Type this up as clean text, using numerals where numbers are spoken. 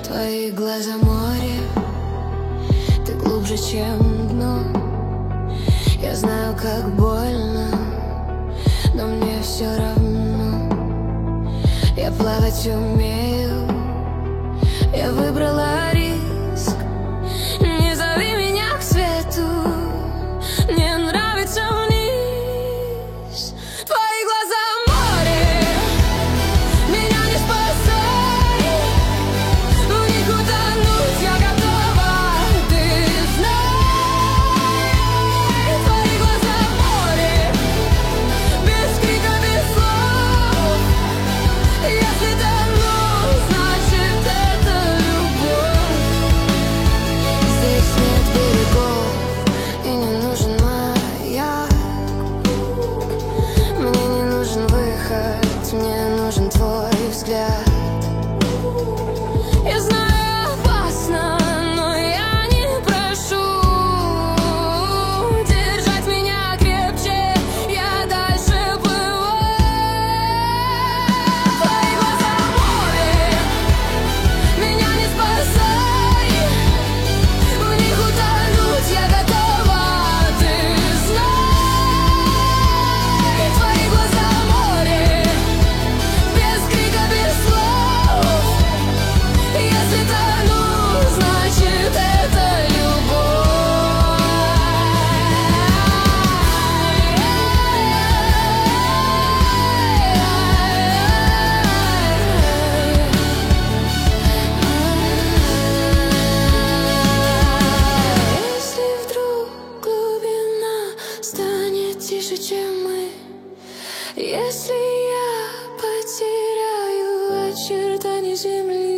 Твои глаза море, ты глубже, чем дно. Я знаю, как больно, но мне все равно. Я плавать умею, я выбрала риск. Не зови меня к свету, мне нравится вниз. Твои глаза море, меня не спасай. В них утонуть я готова, ты знай. Твои глаза море, без крика, без слов. Если тону, значит это любовь. Здесь нет берегов и не нужен маяк. Мне не нужен выход, мне нужен твой взгляд. Я знаю, опасно, но я не прошу держать меня крепче, я дальше плыву. Твои глаза море, меня не спасай. В них утонуть я готова, ты знай. Твои глаза море, без крика, без слов. Если тону, значит это любовь. Если вдруг глубина станет тише, чем мы, если я потеряю очертания земли,